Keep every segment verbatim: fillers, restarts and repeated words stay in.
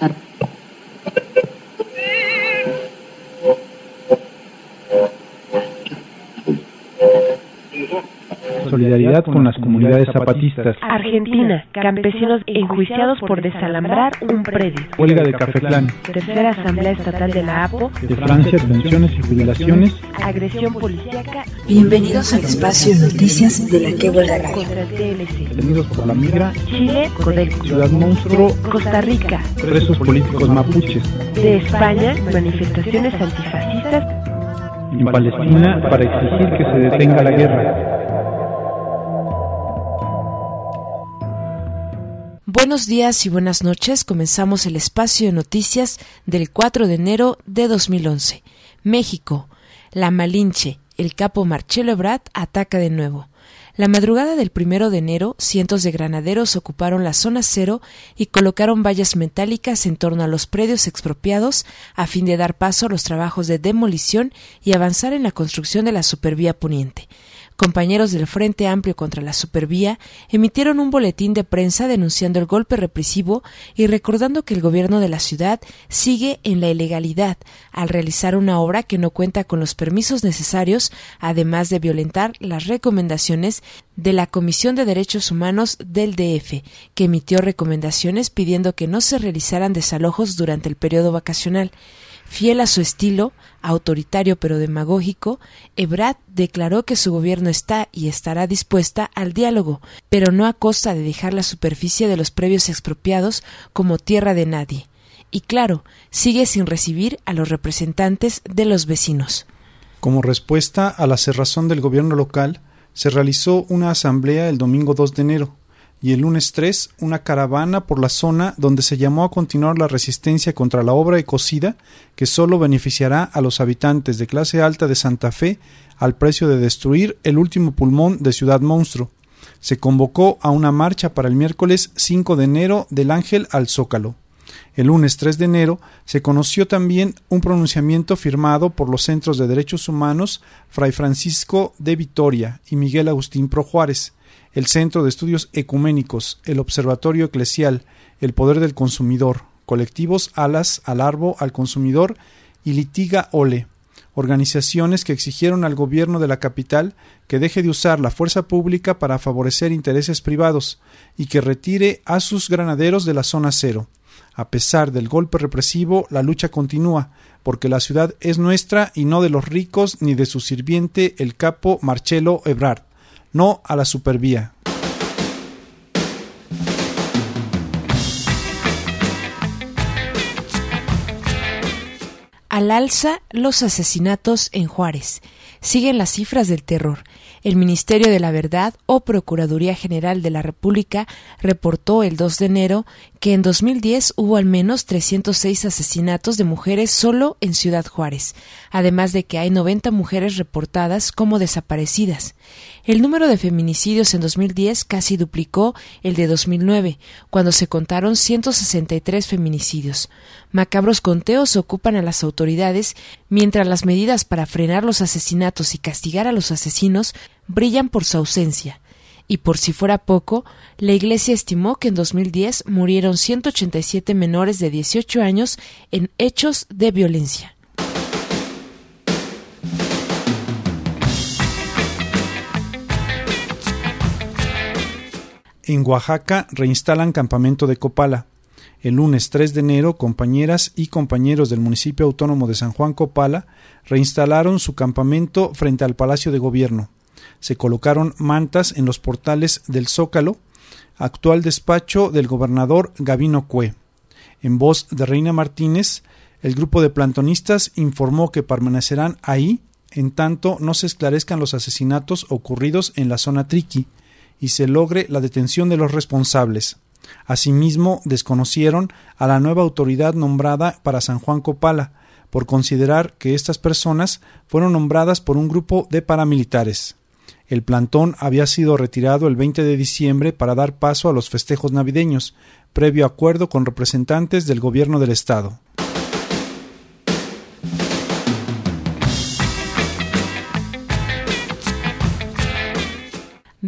Solidaridad con las comunidades zapatistas. Argentina, campesinos enjuiciados por desalambrar un predio. Huelga de Cafetlán. Tercera Asamblea Estatal de la A P O. De Francia, pensiones y jubilaciones. Agresión policíaca. Bienvenidos al espacio Noticias de la Que Huelga Radio. Contra el T L C. Detenidos por la migra. Chile, Codelco. Ciudad Monstruo. Costa Rica. Presos políticos mapuches. De España, manifestaciones antifascistas. En Palestina, para exigir que se detenga la guerra. Buenos días y buenas noches. Comenzamos el espacio de noticias del cuatro de enero de dos mil once. México. La Malinche, el capo Marcelo Ebrard, ataca de nuevo. La madrugada del primero de enero, cientos de granaderos ocuparon la zona cero y colocaron vallas metálicas en torno a los predios expropiados a fin de dar paso a los trabajos de demolición y avanzar en la construcción de la supervía poniente. Compañeros del Frente Amplio contra la Supervía emitieron un boletín de prensa denunciando el golpe represivo y recordando que el gobierno de la ciudad sigue en la ilegalidad al realizar una obra que no cuenta con los permisos necesarios, además de violentar las recomendaciones de la Comisión de Derechos Humanos del D F, que emitió recomendaciones pidiendo que no se realizaran desalojos durante el periodo vacacional. Fiel a su estilo, autoritario pero demagógico, Ebrard declaró que su gobierno está y estará dispuesta al diálogo, pero no a costa de dejar la superficie de los predios expropiados como tierra de nadie. Y claro, sigue sin recibir a los representantes de los vecinos. Como respuesta a la cerrazón del gobierno local, se realizó una asamblea el domingo dos de enero. Y el lunes tres, una caravana por la zona donde se llamó a continuar la resistencia contra la obra ecocida que solo beneficiará a los habitantes de clase alta de Santa Fe al precio de destruir el último pulmón de Ciudad Monstruo. Se convocó a una marcha para el miércoles cinco de enero del Ángel al Zócalo. El lunes tres de enero se conoció también un pronunciamiento firmado por los Centros de Derechos Humanos Fray Francisco de Vitoria y Miguel Agustín Pro Juárez, el Centro de Estudios Ecuménicos, el Observatorio Eclesial, el Poder del Consumidor, colectivos Alas al Arbo al Consumidor y Litiga Ole, organizaciones que exigieron al gobierno de la capital que deje de usar la fuerza pública para favorecer intereses privados y que retire a sus granaderos de la zona cero. A pesar del golpe represivo, la lucha continúa, porque la ciudad es nuestra y no de los ricos ni de su sirviente, el capo Marcelo Ebrard. No a la supervía. Al alza los asesinatos en Juárez. Siguen las cifras del terror. El Ministerio de la Verdad o Procuraduría General de la República reportó el dos de enero que en dos mil diez hubo al menos trescientos seis asesinatos de mujeres solo en Ciudad Juárez, además de que hay noventa mujeres reportadas como desaparecidas. El número de feminicidios en dos mil diez casi duplicó el de dos mil nueve, cuando se contaron ciento sesenta y tres feminicidios. Macabros conteos ocupan a las autoridades, mientras las medidas para frenar los asesinatos y castigar a los asesinos brillan por su ausencia. Y por si fuera poco, la Iglesia estimó que en dos mil diez murieron ciento ochenta y siete menores de dieciocho años en hechos de violencia. En Oaxaca reinstalan campamento de Copala. El lunes tres de enero, compañeras y compañeros del municipio autónomo de San Juan Copala reinstalaron su campamento frente al Palacio de Gobierno. Se colocaron mantas en los portales del Zócalo, actual despacho del gobernador Gabino Cue. En voz de Reina Martínez, el grupo de plantonistas informó que permanecerán ahí en tanto no se esclarezcan los asesinatos ocurridos en la zona Triqui y se logre la detención de los responsables. Asimismo, desconocieron a la nueva autoridad nombrada para San Juan Copala, por considerar que estas personas fueron nombradas por un grupo de paramilitares. El plantón había sido retirado el veinte de diciembre para dar paso a los festejos navideños, previo acuerdo con representantes del gobierno del estado.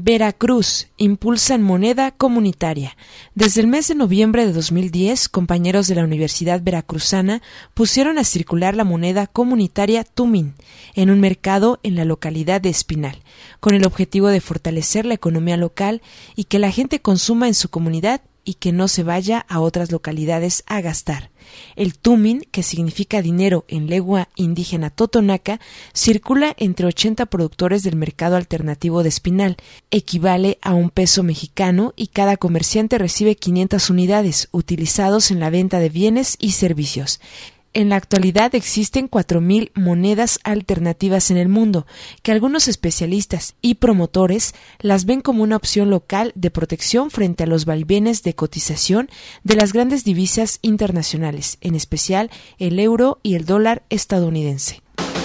Veracruz, impulsan moneda comunitaria. Desde el mes de noviembre de dos mil diez, compañeros de la Universidad Veracruzana pusieron a circular la moneda comunitaria Tumín en un mercado en la localidad de Espinal, con el objetivo de fortalecer la economía local y que la gente consuma en su comunidad y que no se vaya a otras localidades a gastar. El tumín, que significa dinero en lengua indígena totonaca, circula entre ochenta productores del mercado alternativo de Espinal, equivale a un peso mexicano y cada comerciante recibe quinientas unidades, utilizados en la venta de bienes y servicios. En la actualidad existen cuatro mil monedas alternativas en el mundo, que algunos especialistas y promotores las ven como una opción local de protección frente a los vaivenes de cotización de las grandes divisas internacionales, en especial el euro y el dólar estadounidense.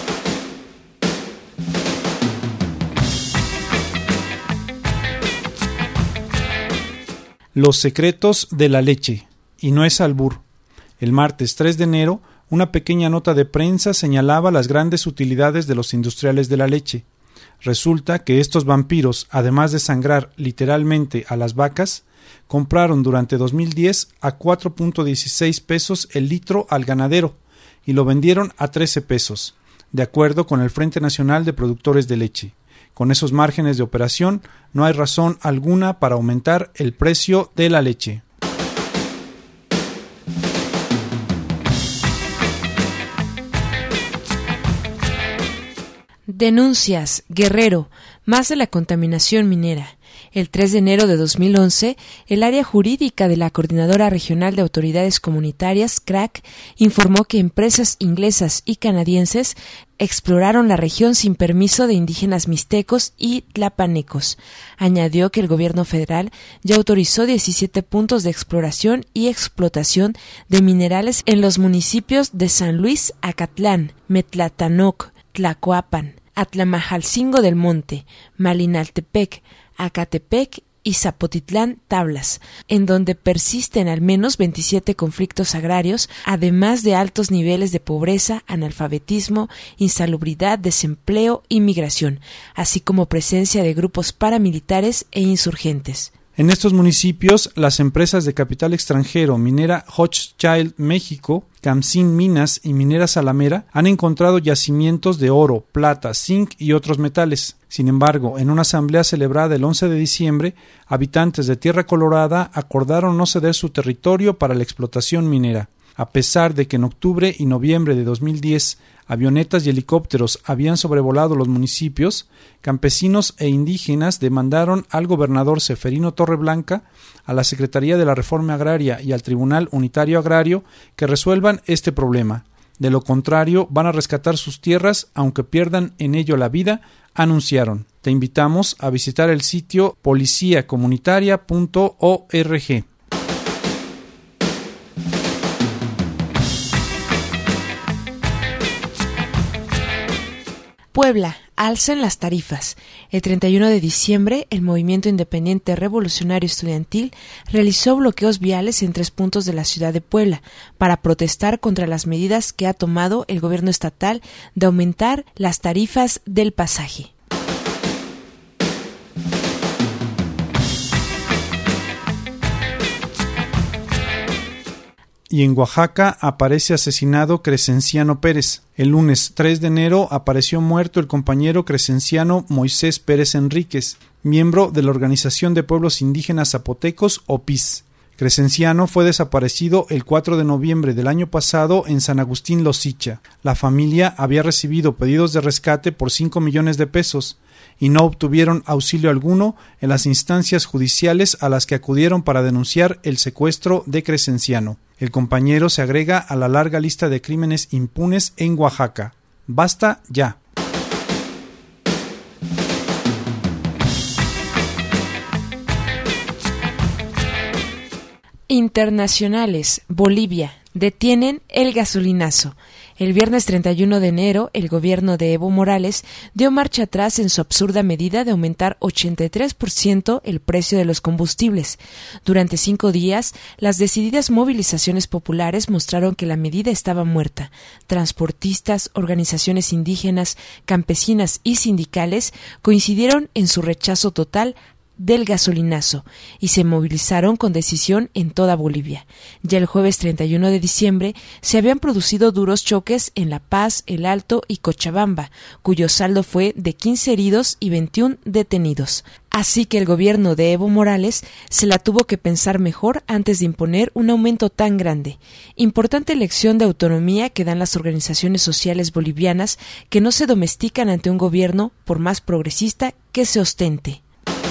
Los secretos de la leche, y no es albur. El martes tres de enero, una pequeña nota de prensa señalaba las grandes utilidades de los industriales de la leche. Resulta que estos vampiros, además de sangrar literalmente a las vacas, compraron durante dos mil diez a cuatro punto dieciséis pesos el litro al ganadero y lo vendieron a trece pesos, de acuerdo con el Frente Nacional de Productores de Leche. Con esos márgenes de operación, no hay razón alguna para aumentar el precio de la leche. Denuncias, Guerrero, más de la contaminación minera. El tres de enero de dos mil once, el área jurídica de la Coordinadora Regional de Autoridades Comunitarias, C R A C, informó que empresas inglesas y canadienses exploraron la región sin permiso de indígenas mixtecos y tlapanecos. Añadió que el gobierno federal ya autorizó diecisiete puntos de exploración y explotación de minerales en los municipios de San Luis, Acatlán, Metlatanoc, Tlacoapan, Atlamajalcingo del Monte, Malinaltepec, Acatepec y Zapotitlán Tablas, en donde persisten al menos veintisiete conflictos agrarios, además de altos niveles de pobreza, analfabetismo, insalubridad, desempleo y migración, así como presencia de grupos paramilitares e insurgentes. En estos municipios, las empresas de capital extranjero Minera Hochschild México, Camsin Minas y Minera Salamera han encontrado yacimientos de oro, plata, zinc y otros metales. Sin embargo, en una asamblea celebrada el once de diciembre, habitantes de Tierra Colorada acordaron no ceder su territorio para la explotación minera. A pesar de que en octubre y noviembre de dos mil diez avionetas y helicópteros habían sobrevolado los municipios, campesinos e indígenas demandaron al gobernador Seferino Torreblanca, a la Secretaría de la Reforma Agraria y al Tribunal Unitario Agrario que resuelvan este problema. De lo contrario, van a rescatar sus tierras aunque pierdan en ello la vida, anunciaron. Te invitamos a visitar el sitio policía comunitaria punto org. Puebla, alzan las tarifas. El treinta y uno de diciembre, el Movimiento Independiente Revolucionario Estudiantil realizó bloqueos viales en tres puntos de la ciudad de Puebla para protestar contra las medidas que ha tomado el gobierno estatal de aumentar las tarifas del pasaje. Y en Oaxaca aparece asesinado Crescenciano Pérez. El lunes tres de enero apareció muerto el compañero crescenciano Moisés Pérez Enríquez, miembro de la Organización de Pueblos Indígenas Zapotecos, O P I S. Crescenciano fue desaparecido el cuatro de noviembre del año pasado en San Agustín Losicha. La familia había recibido pedidos de rescate por cinco millones de pesos y no obtuvieron auxilio alguno en las instancias judiciales a las que acudieron para denunciar el secuestro de Crescenciano. El compañero se agrega a la larga lista de crímenes impunes en Oaxaca. ¡Basta ya! Internacionales. Bolivia. Detienen el gasolinazo. El viernes treinta y uno de enero, el gobierno de Evo Morales dio marcha atrás en su absurda medida de aumentar ochenta y tres por ciento el precio de los combustibles. Durante cinco días, las decididas movilizaciones populares mostraron que la medida estaba muerta. Transportistas, organizaciones indígenas, campesinas y sindicales coincidieron en su rechazo total del gasolinazo y se movilizaron con decisión en toda Bolivia. Ya el jueves treinta y uno de diciembre se habían producido duros choques en La Paz, El Alto y Cochabamba, cuyo saldo fue de quince heridos y veintiún detenidos. Así que el gobierno de Evo Morales se la tuvo que pensar mejor antes de imponer un aumento tan grande. Importante lección de autonomía que dan las organizaciones sociales bolivianas que no se domestican ante un gobierno, por más progresista que se ostente.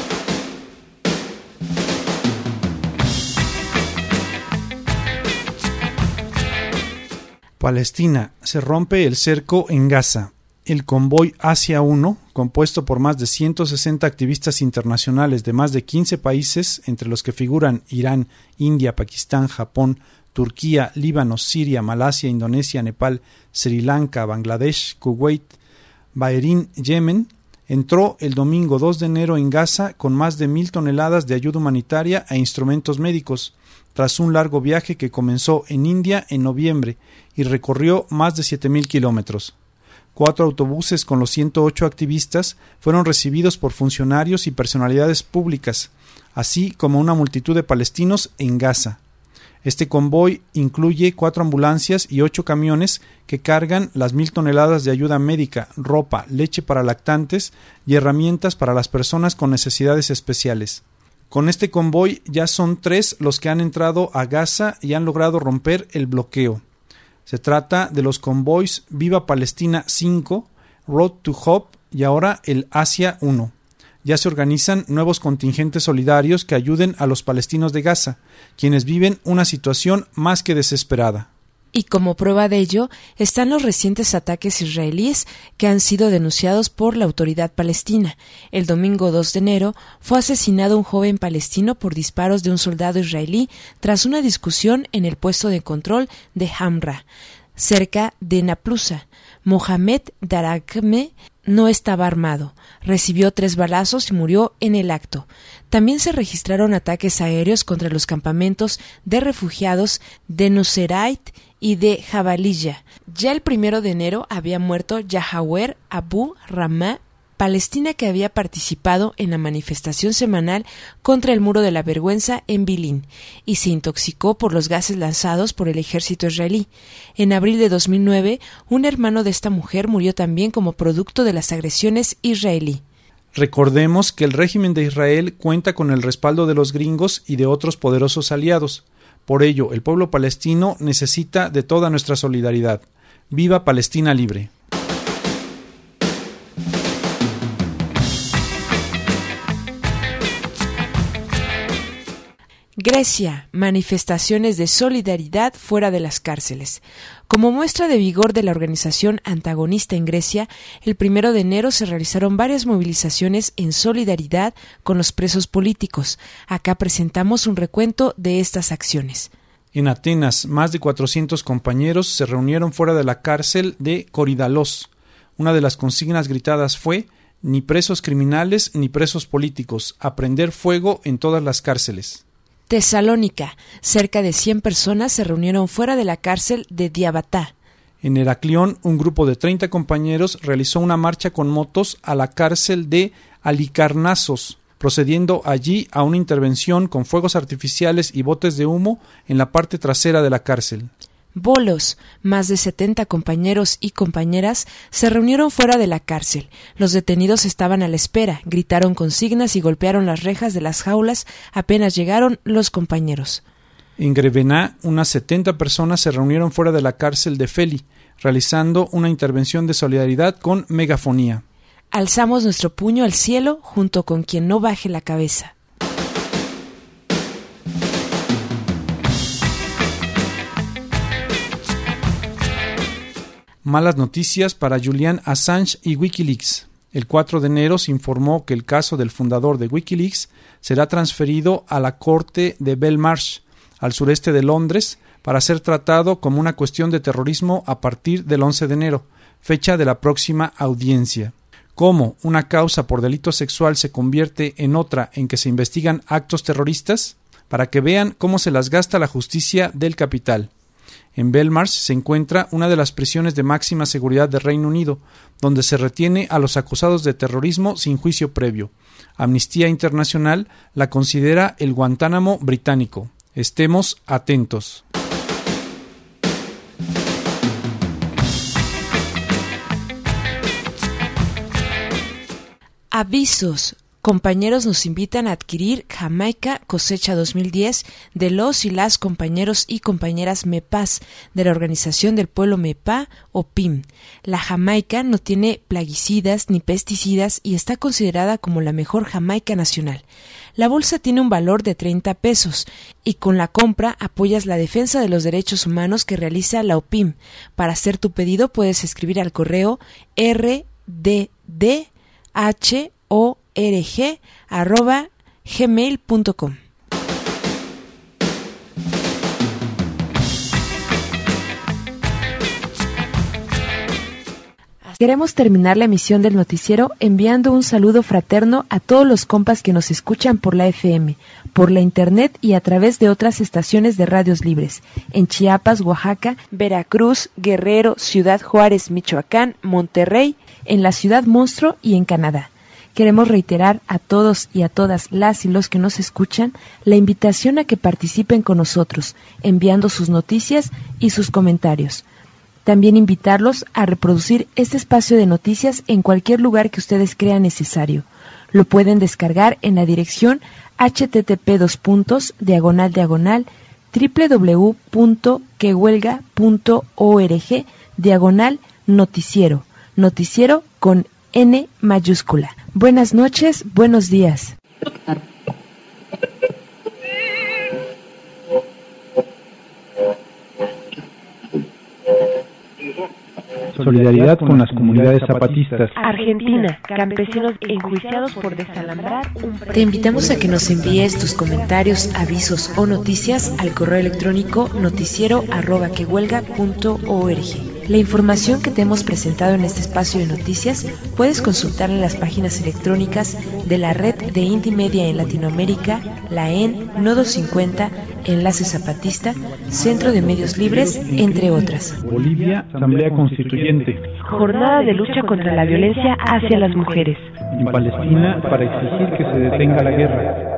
Palestina. Se rompe el cerco en Gaza. El convoy Asia uno, compuesto por más de ciento sesenta activistas internacionales de más de quince países, entre los que figuran Irán, India, Pakistán, Japón, Turquía, Líbano, Siria, Malasia, Indonesia, Nepal, Sri Lanka, Bangladesh, Kuwait, Bahrein, Yemen, entró el domingo dos de enero en Gaza con más de mil toneladas de ayuda humanitaria e instrumentos médicos, tras un largo viaje que comenzó en India en noviembre y recorrió más de siete mil kilómetros. Cuatro autobuses con los ciento ocho activistas fueron recibidos por funcionarios y personalidades públicas, así como una multitud de palestinos en Gaza. Este convoy incluye cuatro ambulancias y ocho camiones que cargan las mil toneladas de ayuda médica, ropa, leche para lactantes y herramientas para las personas con necesidades especiales. Con este convoy ya son tres los que han entrado a Gaza y han logrado romper el bloqueo. Se trata de los convoys Viva Palestina cinco, Road to Hope y ahora el Asia uno. Ya se organizan nuevos contingentes solidarios que ayuden a los palestinos de Gaza, quienes viven una situación más que desesperada. Y como prueba de ello están los recientes ataques israelíes que han sido denunciados por la autoridad palestina. El domingo dos de enero fue asesinado un joven palestino por disparos de un soldado israelí tras una discusión en el puesto de control de Hamra, cerca de Naplusa. Mohamed Daraqme no estaba armado, recibió tres balazos y murió en el acto. También se registraron ataques aéreos contra los campamentos de refugiados de Nuseirat y de Jabalilla. Ya el primero de enero había muerto Yahawer Abu Ramah, palestina que había participado en la manifestación semanal contra el Muro de la Vergüenza en Bilín y se intoxicó por los gases lanzados por el ejército israelí. En abril de dos mil nueve, un hermano de esta mujer murió también como producto de las agresiones israelí. Recordemos que el régimen de Israel cuenta con el respaldo de los gringos y de otros poderosos aliados. Por ello, el pueblo palestino necesita de toda nuestra solidaridad. ¡Viva Palestina libre! Grecia, manifestaciones de solidaridad fuera de las cárceles. Como muestra de vigor de la organización antagonista en Grecia, el primero de enero se realizaron varias movilizaciones en solidaridad con los presos políticos. Acá presentamos un recuento de estas acciones. En Atenas, más de cuatrocientos compañeros se reunieron fuera de la cárcel de Koridalos. Una de las consignas gritadas fue: ni presos criminales ni presos políticos, a prender fuego en todas las cárceles. Tesalónica, cerca de cien personas se reunieron fuera de la cárcel de Diabatá. En Heraclión, un grupo de treinta compañeros realizó una marcha con motos a la cárcel de Halicarnassos, procediendo allí a una intervención con fuegos artificiales y botes de humo en la parte trasera de la cárcel. Bolos, más de setenta compañeros y compañeras se reunieron fuera de la cárcel. Los detenidos estaban a la espera, gritaron consignas y golpearon las rejas de las jaulas apenas llegaron los compañeros. En Grevená, unas setenta personas se reunieron fuera de la cárcel de Feli, realizando una intervención de solidaridad con megafonía. Alzamos nuestro puño al cielo junto con quien no baje la cabeza. Malas noticias para Julian Assange y Wikileaks. El cuatro de enero se informó que el caso del fundador de Wikileaks será transferido a la corte de Belmarsh, al sureste de Londres, para ser tratado como una cuestión de terrorismo a partir del once de enero, fecha de la próxima audiencia. ¿Cómo una causa por delito sexual se convierte en otra en que se investigan actos terroristas? Para que vean cómo se las gasta la justicia del capital. En Belmarsh se encuentra una de las prisiones de máxima seguridad del Reino Unido, donde se retiene a los acusados de terrorismo sin juicio previo. Amnistía Internacional la considera el Guantánamo británico. Estemos atentos. Avisos. Compañeros nos invitan a adquirir Jamaica Cosecha dos mil diez de los y las compañeros y compañeras MEPAS de la Organización del Pueblo MEPA o P I M. La Jamaica no tiene plaguicidas ni pesticidas y está considerada como la mejor Jamaica nacional. La bolsa tiene un valor de treinta pesos y con la compra apoyas la defensa de los derechos humanos que realiza la O P I M. Para hacer tu pedido puedes escribir al correo r d d h o rg arroba gmail punto com. Queremos terminar la emisión del noticiero enviando un saludo fraterno a todos los compas que nos escuchan por la F M, por la internet y a través de otras estaciones de radios libres, en Chiapas, Oaxaca, Veracruz, Guerrero, Ciudad Juárez, Michoacán, Monterrey, en la Ciudad Monstruo y en Canadá. Queremos reiterar a todos y a todas las y los que nos escuchan la invitación a que participen con nosotros, enviando sus noticias y sus comentarios. También invitarlos a reproducir este espacio de noticias en cualquier lugar que ustedes crean necesario. Lo pueden descargar en la dirección http dos puntos diagonal diagonal www punto que huelga punto org diagonal noticiero. Noticiero con N mayúscula. Buenas noches, buenos días. Solidaridad con las comunidades zapatistas. Argentina, campesinos enjuiciados por desalambrar un predio. Te invitamos a que nos envíes tus comentarios, avisos o noticias al correo electrónico noticiero arroba que huelga punto org. La información que te hemos presentado en este espacio de noticias puedes consultarla en las páginas electrónicas de la Red de Indie Media en Latinoamérica, la E N, Nodo cincuenta, Enlace Zapatista, Centro de Medios Libres, entre otras. Bolivia, Asamblea Constituyente. Jornada de lucha contra la violencia hacia las mujeres. En Palestina, para exigir que se detenga la guerra.